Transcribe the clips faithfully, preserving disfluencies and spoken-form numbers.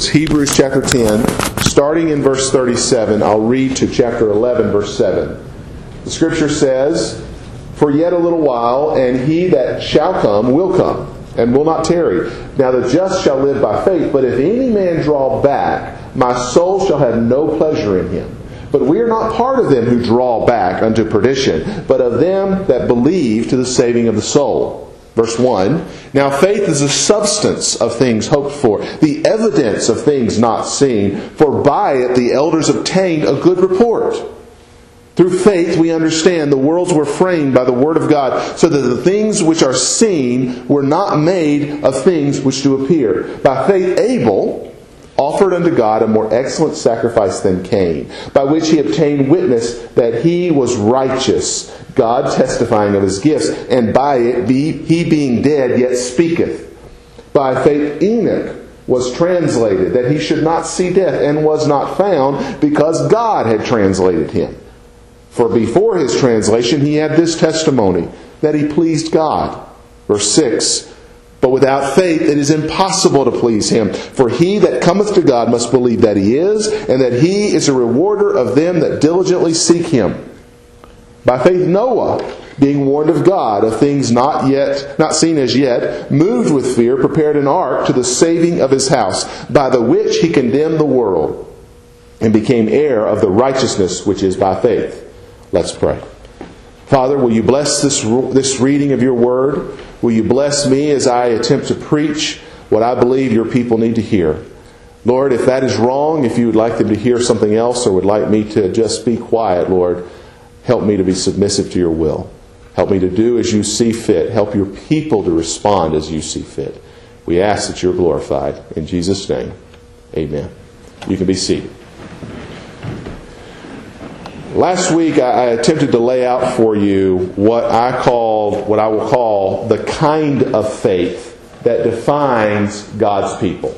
is Hebrews chapter ten, starting in verse thirty-seven. I'll read to chapter eleven, verse seven. The Scripture says, "For yet a little while, and he that shall come will come, and will not tarry. Now the just shall live by faith. But if any man draw back, my soul shall have no pleasure in him. But we are not part of them who draw back unto perdition, but of them that believe to the saving of the soul." Verse one, "Now faith is the substance of things hoped for, the evidence of things not seen. For by it the elders obtained a good report. Through faith we understand the worlds were framed by the word of God, so that the things which are seen were not made of things which do appear. By faith Abel offered unto God a more excellent sacrifice than Cain, by which he obtained witness that he was righteous, God testifying of his gifts, and by it be, he being dead yet speaketh. By faith Enoch was translated, that he should not see death, and was not found, because God had translated him. For before his translation he had this testimony, that he pleased God." Verse six, "But without faith it is impossible to please him. For he that cometh to God must believe that he is, and that he is a rewarder of them that diligently seek him. By faith Noah, being warned of God of things not yet, not seen as yet, moved with fear, prepared an ark to the saving of his house, by the which he condemned the world, and became heir of the righteousness which is by faith." Let's pray. Father, will you bless this, this reading of your word? Will you bless me as I attempt to preach what I believe your people need to hear? Lord, if that is wrong, if you would like them to hear something else, or would like me to just be quiet, Lord, help me to be submissive to your will. Help me to do as you see fit. Help your people to respond as you see fit. We ask that you're glorified. In Jesus' name, amen. You can be seated. Last week I attempted to lay out for you what I called, what I will call the kind of faith that defines God's people.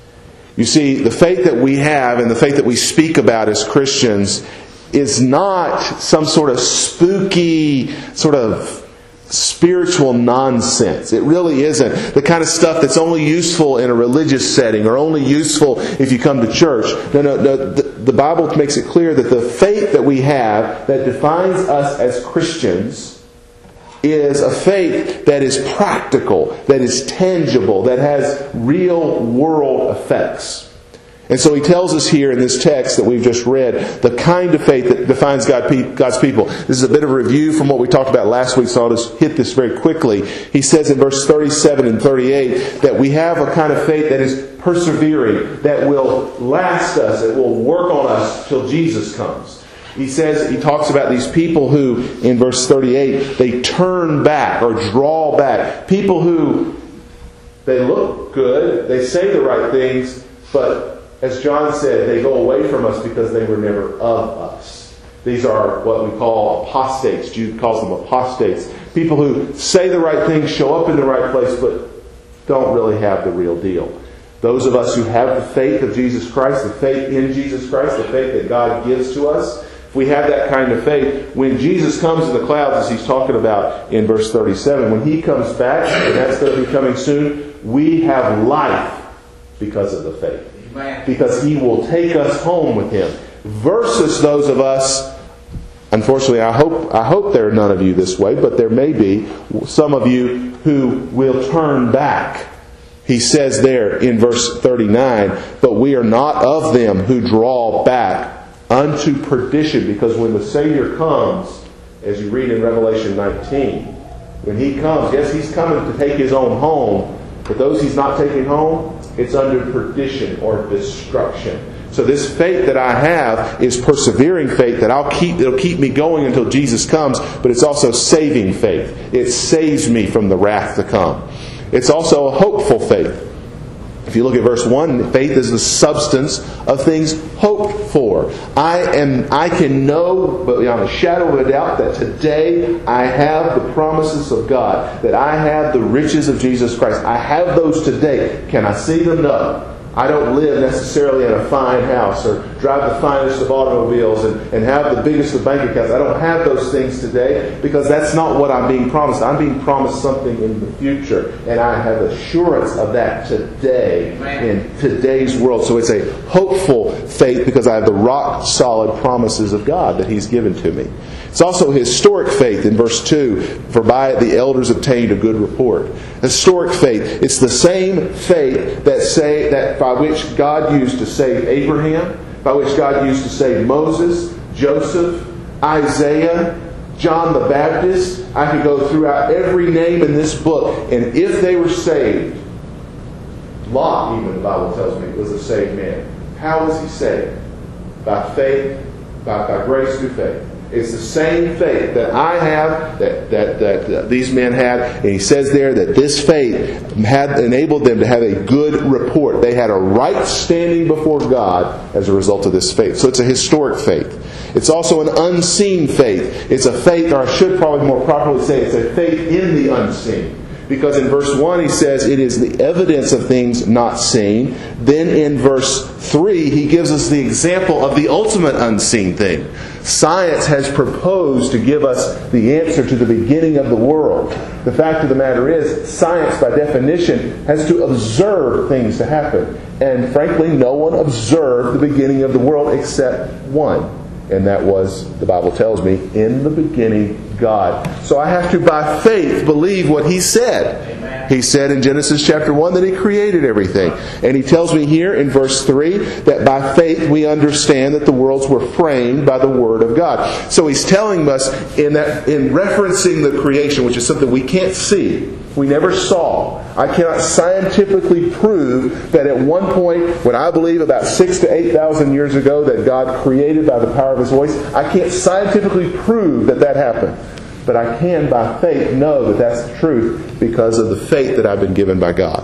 You see, the faith that we have and the faith that we speak about as Christians is not some sort of spooky, sort of spiritual nonsense. It really isn't the kind of stuff that's only useful in a religious setting or only useful if you come to church. No, no, no. The, the Bible makes it clear that the faith that we have that defines us as Christians is a faith that is practical, that is tangible, that has real world effects. And so he tells us here in this text that we've just read the kind of faith that defines God, God's people. This is a bit of a review from what we talked about last week, so I'll just hit this very quickly. He says in verse thirty-seven and thirty-eight that we have a kind of faith that is persevering, that will last us, that will work on us till Jesus comes. He says, he talks about these people who, in verse thirty-eight, they turn back or draw back. People who, they look good, they say the right things, but as John said, they go away from us because they were never of us. These are what we call apostates. Jude calls them apostates. People who say the right things, show up in the right place, but don't really have the real deal. Those of us who have the faith of Jesus Christ, the faith in Jesus Christ, the faith that God gives to us, if we have that kind of faith, when Jesus comes in the clouds, as he's talking about in verse thirty-seven, when he comes back, and that's going to be coming soon, we have life because of the faith. Because he will take us home with him. Versus those of us, unfortunately, I hope I hope there are none of you this way, but there may be some of you who will turn back. He says there in verse thirty-nine, "But we are not of them who draw back unto perdition." Because when the Savior comes, as you read in Revelation nineteen, when he comes, yes, he's coming to take his own home, but those he's not taking home, it's under perdition or destruction. So this faith that I have is persevering faith that I'll keep, it'll keep me going until Jesus comes, but it's also saving faith. It saves me from the wrath to come. It's also a hopeful faith. If you look at verse one, faith is the substance of things hoped for. I am, I can know, but beyond a shadow of a doubt, that today I have the promises of God, that I have the riches of Jesus Christ. I have those today. Can I see them? No. I don't live necessarily in a fine house or drive the finest of automobiles and, and have the biggest of bank accounts. I don't have those things today because that's not what I'm being promised. I'm being promised something in the future, and I have assurance of that today in today's world. So it's a hopeful faith because I have the rock-solid promises of God that He's given to me. It's also historic faith in verse two, for by it the elders obtained a good report. Historic faith. It's the same faith that say that by which God used to save Abraham, by which God used to save Moses, Joseph, Isaiah, John the Baptist. I could go throughout every name in this book, and if they were saved, Lot, even the Bible tells me, was a saved man. How was he saved? By faith, by, by grace through faith. It's the same faith that I have, that that, that uh, these men had. And he says there that this faith had enabled them to have a good report. They had a right standing before God as a result of this faith. So it's a historic faith. It's also an unseen faith. It's a faith, or I should probably more properly say, it's a faith in the unseen. Because in verse one he says it is the evidence of things not seen. Then in verse three he gives us the example of the ultimate unseen thing. Science has proposed to give us the answer to the beginning of the world. The fact of the matter is, science by definition has to observe things to happen. And frankly, no one observed the beginning of the world except one. And that was, the Bible tells me, in the beginning, God. So I have to, by faith, believe what He said. Amen. He said in Genesis chapter one that He created everything. And He tells me here in verse three that by faith we understand that the worlds were framed by the Word of God. So He's telling us in that, in referencing the creation, which is something we can't see, we never saw. I cannot scientifically prove that at one point, when I believe about six to eight thousand years ago, that God created by the power of His voice. I can't scientifically prove that that happened. But I can, by faith, know that that's the truth because of the faith that I've been given by God.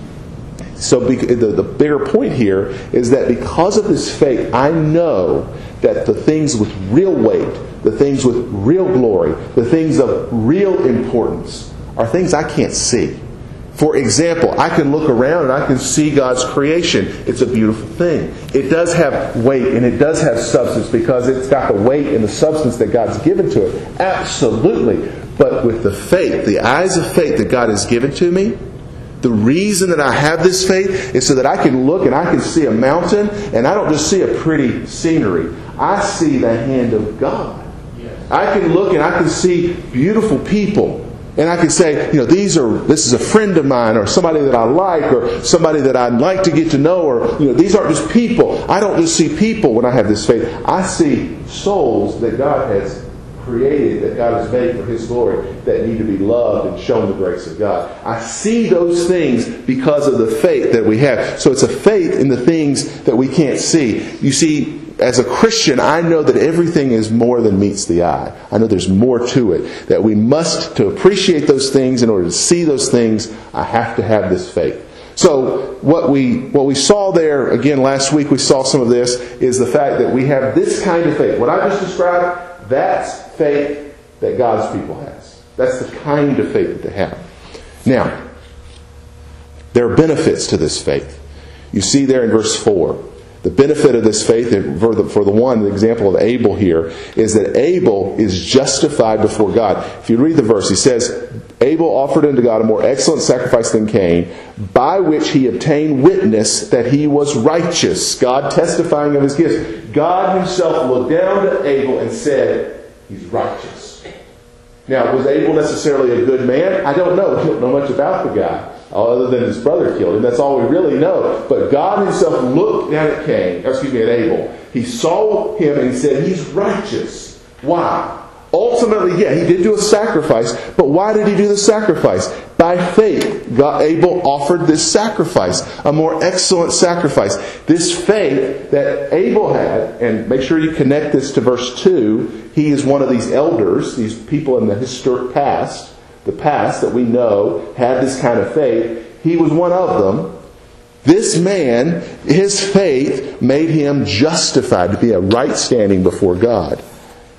So the, the bigger point here is that because of this faith, I know that the things with real weight, the things with real glory, the things of real importance are things I can't see. For example, I can look around and I can see God's creation. It's a beautiful thing. It does have weight and it does have substance because it's got the weight and the substance that God's given to it. Absolutely. But with the faith, the eyes of faith that God has given to me, the reason that I have this faith is so that I can look and I can see a mountain and I don't just see a pretty scenery. I see the hand of God. I can look and I can see beautiful people. And I can say, you know, these are, this is a friend of mine or somebody that I like or somebody that I'd like to get to know, or, you know, these aren't just people. I don't just see people when I have this faith. I see souls that God has created, that God has made for His glory, that need to be loved and shown the grace of God. I see those things because of the faith that we have. So it's a faith in the things that we can't see. You see, as a Christian, I know that everything is more than meets the eye. I know there's more to it. That we must, to appreciate those things, in order to see those things, I have to have this faith. So what we what we saw there, again last week we saw some of this, is the fact that we have this kind of faith. What I just described, that's faith that God's people has. That's the kind of faith that they have. Now, there are benefits to this faith. You see there in verse four. The benefit of this faith, for the, for the one, the example of Abel here, is that Abel is justified before God. If you read the verse, he says, Abel offered unto God a more excellent sacrifice than Cain, by which he obtained witness that he was righteous. God testifying of His gifts. God Himself looked down to Abel and said, he's righteous. Now, was Abel necessarily a good man? I don't know. We don't know much about the guy, other than his brother killed him. That's all we really know. But God Himself looked down at Cain, or excuse me, at Abel. He saw him and He said, he's righteous. Why? Ultimately, yeah, he did do a sacrifice. But why did he do the sacrifice? By faith, God, Abel offered this sacrifice, a more excellent sacrifice. This faith that Abel had, and make sure you connect this to verse two. He is one of these elders, these people in the historic past, the past that we know had this kind of faith. He was one of them. This man, his faith made him justified to be a right standing before God.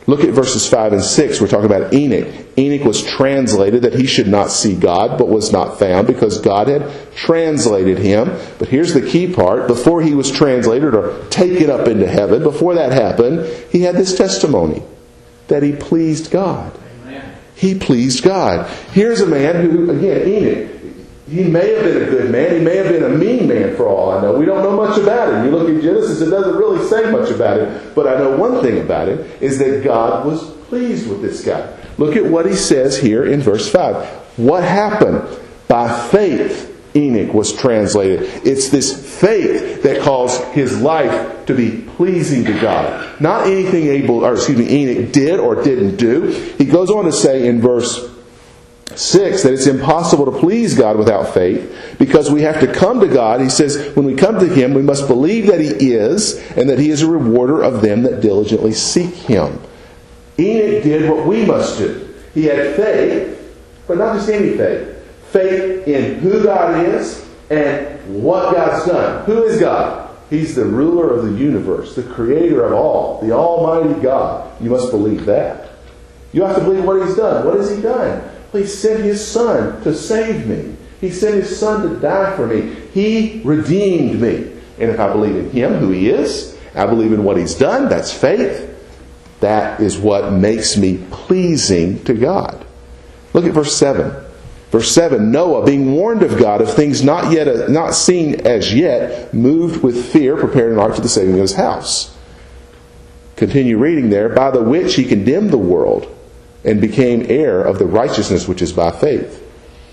Look at verses five and six. We're talking about Enoch. Enoch was translated that he should not see God, but was not found because God had translated him. But here's the key part. Before he was translated or taken up into heaven, before that happened, he had this testimony that he pleased God. Amen. He pleased God. Here's a man who, again, Enoch, he may have been a good man. He may have been a mean man for all I know. We don't know much about him. You look at Genesis, it doesn't really say much about him. But I know one thing about him is that God was pleased with this guy. Look at what he says here in verse five. What happened? By faith, Enoch was translated. It's this faith that caused his life to be pleasing to God. Not anything Abel, or excuse me, Enoch did or didn't do. He goes on to say in verse six, that it's impossible to please God without faith, because we have to come to God. He says, when we come to Him, we must believe that He is, and that He is a rewarder of them that diligently seek Him. Enoch did what we must do. He had faith, but not just any faith. Faith in who God is and what God's done. Who is God? He's the ruler of the universe, the creator of all, the almighty God. You must believe that. You have to believe what He's done. What has He done? He sent His Son to save me. He sent His Son to die for me. He redeemed me. And if I believe in Him, who He is, I believe in what He's done, that's faith. That is what makes me pleasing to God. Look at verse seven. Verse seven, Noah, being warned of God of things not yet not seen as yet, moved with fear, prepared an ark for the saving of his house. Continue reading there. By the which he condemned the world, and became heir of the righteousness which is by faith.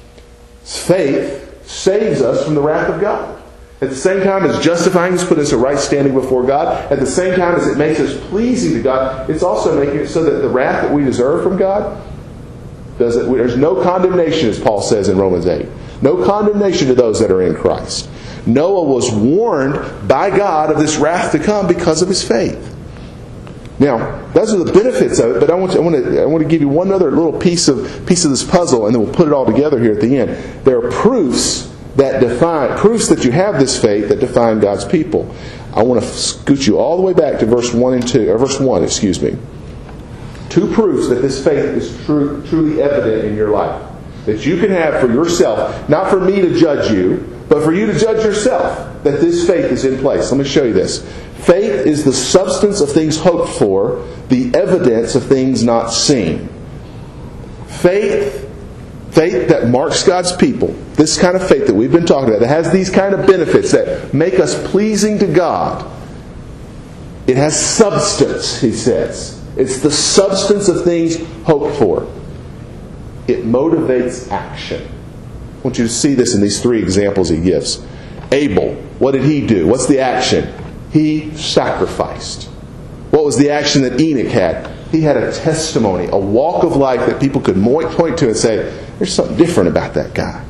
Faith saves us from the wrath of God. At the same time as justifying us, putting us in right standing before God, at the same time as it makes us pleasing to God, it's also making it so that the wrath that we deserve from God, does it, there's no condemnation, as Paul says in Romans eight. No condemnation to those that are in Christ. Noah was warned by God of this wrath to come because of his faith. Now, those are the benefits of it, but I want to, I want to, I want to give you one other little piece of piece of this puzzle, and then we'll put it all together here at the end. There are proofs that define, proofs that you have this faith that define God's people. I want to scoot you all the way back to verse one and two, or verse one, excuse me. Two proofs that this faith is true, truly evident in your life. That you can have for yourself, not for me to judge you, but for you to judge yourself, that this faith is in place. Let me show you this. Faith is the substance of things hoped for, the evidence of things not seen. Faith, faith that marks God's people, this kind of faith that we've been talking about, that has these kind of benefits that make us pleasing to God. It has substance, he says. It's the substance of things hoped for. It motivates action. I want you to see this in these three examples he gives. Abel, what did he do? What's the action? He sacrificed. What was the action that Enoch had? He had a testimony, a walk of life that people could point to and say, there's something different about that guy.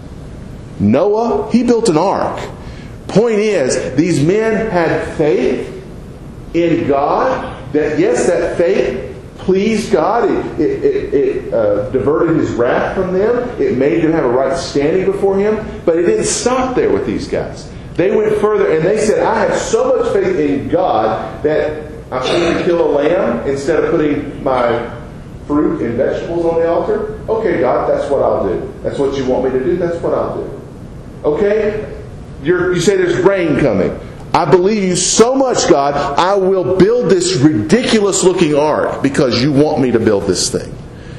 Noah, he built an ark. Point is, these men had faith in God, that yes, that faith pleased God. It, it, it, it uh, diverted His wrath from them. It made them have a right standing before Him. But it didn't stop there with these guys. They went further and they said, I have so much faith in God that I'm going to kill a lamb instead of putting my fruit and vegetables on the altar. Okay, God, that's what I'll do. That's what you want me to do. That's what I'll do. Okay? You're, you say there's rain coming. I believe you so much, God, I will build this ridiculous looking ark because you want me to build this thing.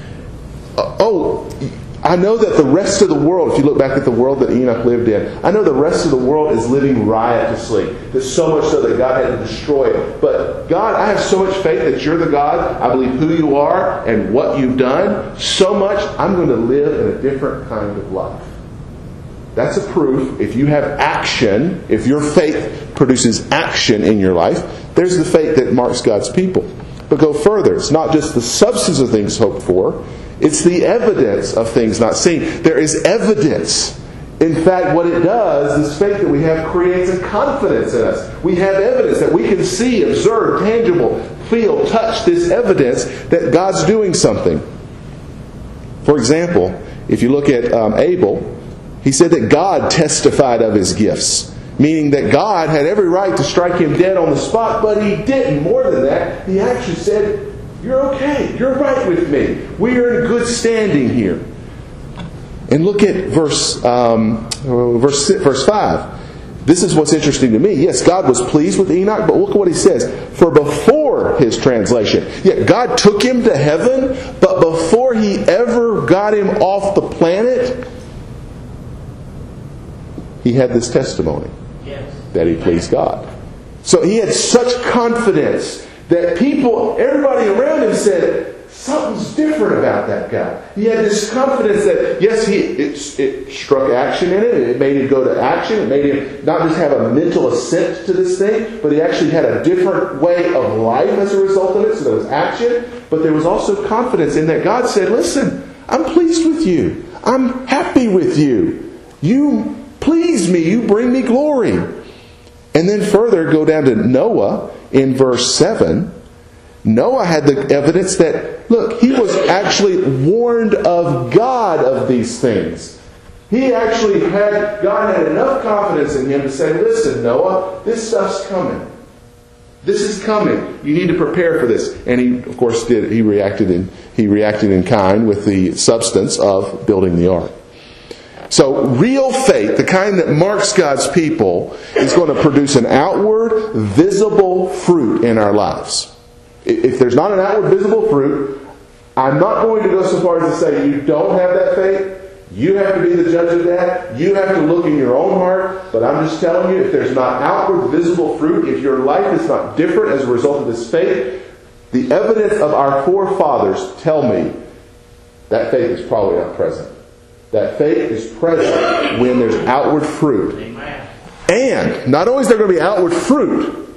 Uh, oh, I know that the rest of the world, if you look back at the world that Enoch lived in, I know the rest of the world is living riotously. There's so much so that God had to destroy it. But God, I have so much faith that you're the God. I believe who you are and what you've done. So much, I'm going to live in a different kind of life. That's a proof. If you have action, if your faith produces action in your life, there's the faith that marks God's people. But go further. It's not just the substance of things hoped for. It's the evidence of things not seen. There is evidence. In fact, what it does, this faith that we have creates a confidence in us. We have evidence that we can see, observe, tangible, feel, touch this evidence that God's doing something. For example, if you look at um, Abel, he said that God testified of his gifts. Meaning that God had every right to strike him dead on the spot, but He didn't. More than that, He actually said, You're okay. You're right with me. We are in good standing here. And look at verse um, verse verse five. This is what's interesting to me. Yes, God was pleased with Enoch, but look at what he says. For before his translation, yeah, God took him to heaven, but before he ever got him off the planet, he had this testimony yes. that he pleased God. So he had such confidence that people, everybody around him said, something's different about that guy. He had this confidence that, yes, he it, it struck action in it. It made him go to action. It made him not just have a mental assent to this thing, but he actually had a different way of life as a result of it. So there was action, but there was also confidence in that God said, listen, I'm pleased with you. I'm happy with you. You please me. You bring me glory. And then further, go down to Noah in verse seven. Noah had the evidence that, look, he was actually warned of God of these things. He actually had, God had enough confidence in him to say, listen, Noah, this stuff's coming. This is coming. You need to prepare for this. And he, of course, did. He reacted in, he reacted in kind with the substance of building the ark. So real faith, the kind that marks God's people, is going to produce an outward, visible fruit in our lives. If there's not an outward, visible fruit, I'm not going to go so far as to say you don't have that faith. You have to be the judge of that. You have to look in your own heart. But I'm just telling you, if there's not outward, visible fruit, if your life is not different as a result of this faith, the evidence of our forefathers tell me that faith is probably not present. That faith is present when there's outward fruit. Amen. And not only is there going to be outward fruit,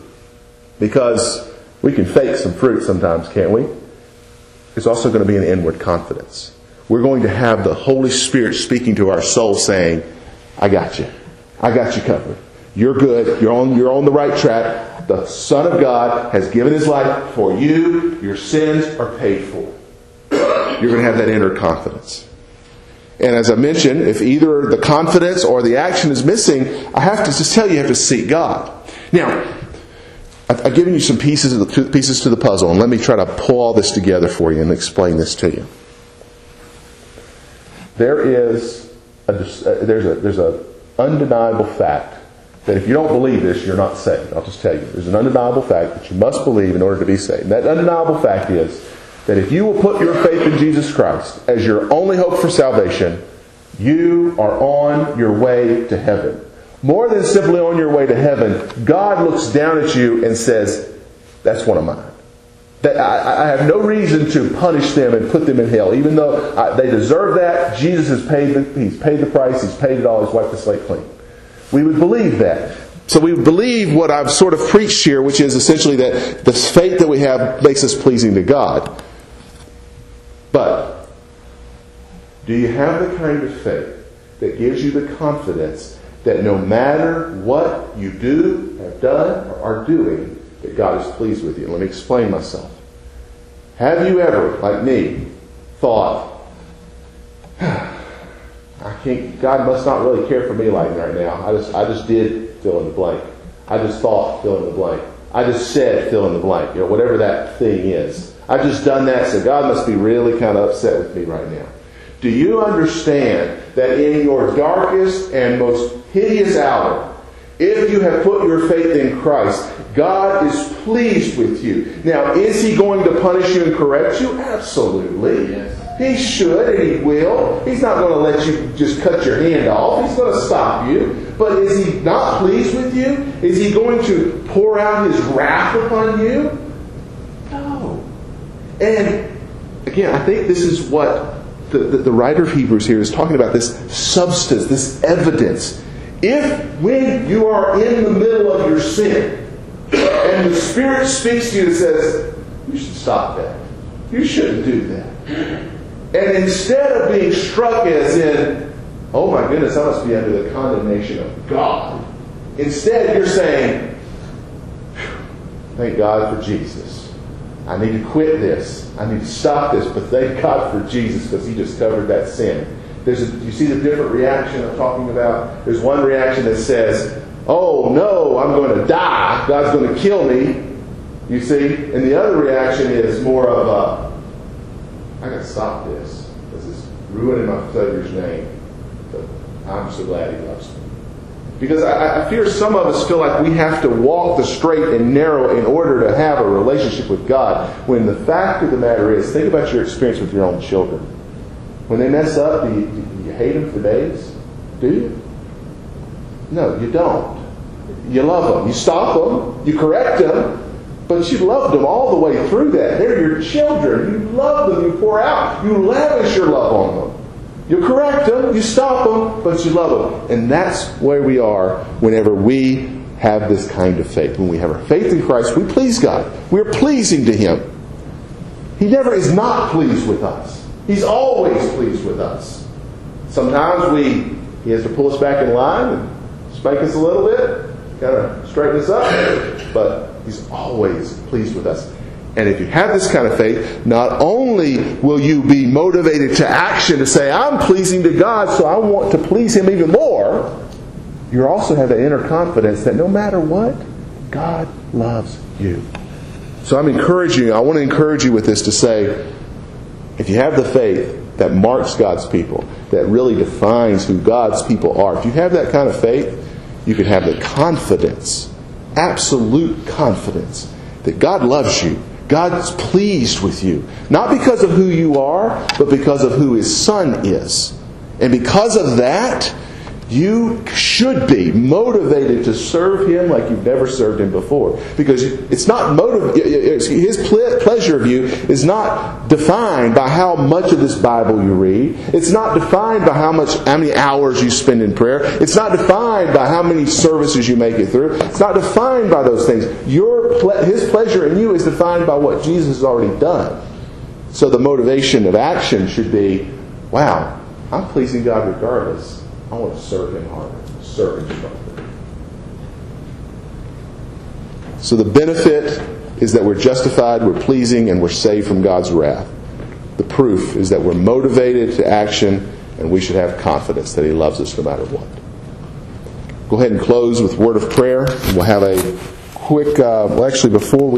because we can fake some fruit sometimes, can't we? It's also going to be an inward confidence. We're going to have the Holy Spirit speaking to our soul saying, I got you. I got you covered. You're good. You're on, you're on the right track. The Son of God has given His life for you. Your sins are paid for. You're going to have that inner confidence. And as I mentioned, if either the confidence or the action is missing, I have to just tell you, you have to seek God. Now, I've given you some pieces of the pieces to the puzzle, and let me try to pull all this together for you and explain this to you. There is a, there's a there's a undeniable fact that if you don't believe this, you're not saved. I'll just tell you. There's an undeniable fact that you must believe in order to be saved. And that undeniable fact is that if you will put your faith in Jesus Christ as your only hope for salvation, you are on your way to heaven. More than simply on your way to heaven, God looks down at you and says, that's one of mine. That I, I have no reason to punish them and put them in hell. Even though I, they deserve that, Jesus has paid the, He's paid the price, He's paid it all, He's wiped the slate clean. We would believe that. So we would believe what I've sort of preached here, which is essentially that the faith that we have makes us pleasing to God. But do you have the kind of faith that gives you the confidence that no matter what you do, have done, or are doing, that God is pleased with you? Let me explain myself. Have you ever, like me, thought, I can't, God must not really care for me like right now. I just I just did fill in the blank. I just thought fill in the blank. I just said fill in the blank. You know, whatever that thing is. I've just done that, so God must be really kind of upset with me right now. Do you understand that in your darkest and most hideous hour, if you have put your faith in Christ, God is pleased with you? Now, is He going to punish you and correct you? Absolutely. Yes. He should and He will. He's not going to let you just cut your hand off. He's going to stop you. But is He not pleased with you? Is He going to pour out His wrath upon you? No. And again, I think this is what the, the, the writer of Hebrews here is talking about, this substance, this evidence. If when you are in the middle of your sin and the Spirit speaks to you and says, you should stop that. You shouldn't do that. And instead of being struck as in, oh my goodness, I must be under the condemnation of God. Instead, you're saying, thank God for Jesus. I need to quit this. I need to stop this. But thank God for Jesus because He just covered that sin. There's a, you see the different reaction I'm talking about? There's one reaction that says, oh no, I'm going to die. God's going to kill me. You see? And the other reaction is more of a, I got to stop this. This is ruining my Savior's name. But I'm so glad He loves me. Because I, I fear some of us feel like we have to walk the straight and narrow in order to have a relationship with God. When the fact of the matter is, think about your experience with your own children. When they mess up, do you, do you hate them for days? Do you? No, you don't. You love them. You stop them. You correct them. But you loved them all the way through that. They're your children. You love them. You pour out. You lavish your love on them. You correct them. You stop them. But you love them. And that's where we are whenever we have this kind of faith. When we have our faith in Christ, we please God. We're pleasing to Him. He never is not pleased with us. He's always pleased with us. Sometimes we He has to pull us back in line and spank us a little bit. Kind of straighten us up. But He's always pleased with us. And if you have this kind of faith, not only will you be motivated to action to say, I'm pleasing to God, so I want to please Him even more, you also have that inner confidence that no matter what, God loves you. So I'm encouraging you, I want to encourage you with this to say, if you have the faith that marks God's people, that really defines who God's people are, if you have that kind of faith, you can have the confidence, absolute confidence, that God loves you. God's pleased with you. Not because of who you are, but because of who His Son is. And because of that, you should be motivated to serve Him like you've never served Him before. Because it's not motiv- His pleasure of you is not defined by how much of this Bible you read. It's not defined by how much, how many hours you spend in prayer. It's not defined by how many services you make it through. It's not defined by those things. Your His pleasure in you is defined by what Jesus has already done. So the motivation of action should be, wow, I'm pleasing God regardless. I want to serve Him harder, serve Him stronger. So the benefit is that we're justified, we're pleasing, and we're saved from God's wrath. The proof is that we're motivated to action, and we should have confidence that He loves us no matter what. Go ahead and close with a word of prayer, and we'll have a quick, uh, well actually before we